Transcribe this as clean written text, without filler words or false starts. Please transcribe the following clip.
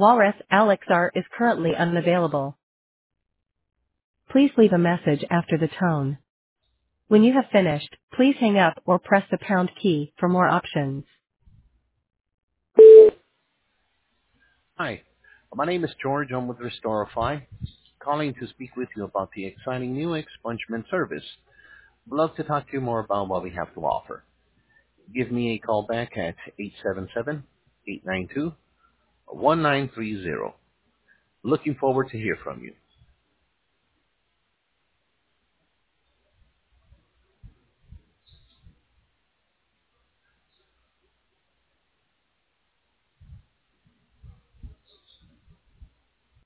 Walrus Alexar is currently unavailable. Please leave a message after the tone. When you have finished, please hang up or press the pound key for more options. Hi, my name is George. I'm with Restorify, calling to speak with you about the exciting new expungement service. I'd love to talk to you more about what we have to offer. Give me a call back at 877-892-1930. Looking forward to hear from you.